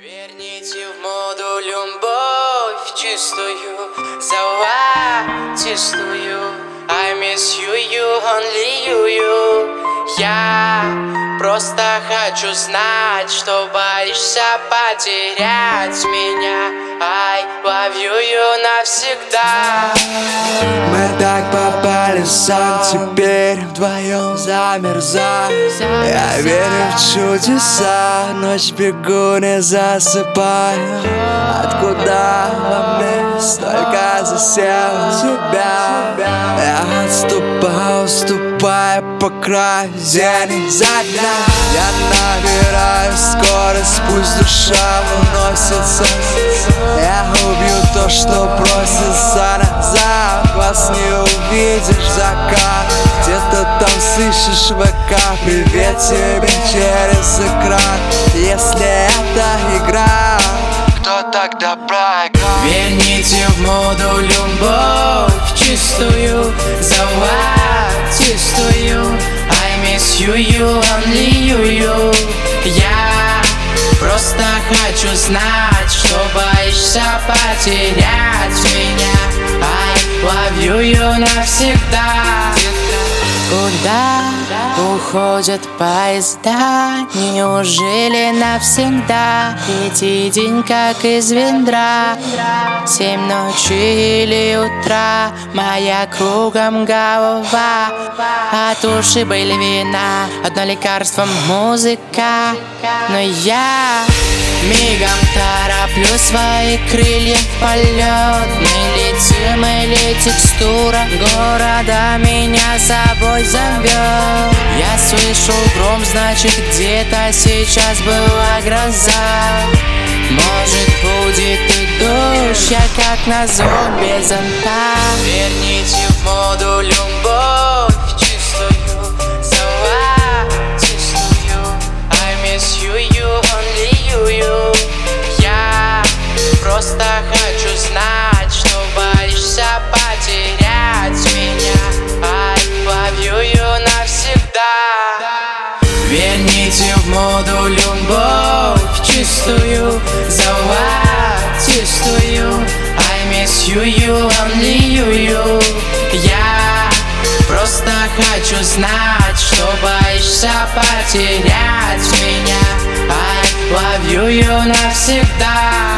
Верните в моду любовь чистую, золотистую. I miss you, you, only you. Я просто хочу знать, что боишься потерять меня. I love you навсегда. Мы так попали в сон, теперь вдвоем замерзаем. Я верю в чудеса, ночь бегу, не засыпаю. Откуда во мне столько засел тебя? Я отступаю, уступая по краю, день за дня. Я набираю скорость, пусть душа уносится. Я убью то, что просится назад. Вас не увидишь закат. Где-то там слышишь ВК. Привет тебе через экран. Если это игра, кто тогда проиграл? Верните в моду любовь чистую, золотистую. I miss you, you, only you. Я просто хочу знать, что боишься потерять меня. I love you навсегда. Куда уходят поезда? Неужели навсегда? Третий день как из ведра. 7 ночи или утра, моя кругом голова. От ушиба или вина, одно лекарство музыка. Но я мигом тороплю свои крылья в полет. Мы летим, или текстура города меня с собой зовет. Я слышу гром, значит где-то сейчас была гроза. Может будет и дождь, я как на зомби зонта. Верните в моду любовь чистую, золотистую. I miss you, you, only you. Я просто хочу знать, что боишься потерять меня. I love you навсегда. Верните в моду любовь чистую, золотистую. I miss you, you, only you. Я просто хочу знать, что боишься потерять меня. I love you навсегда.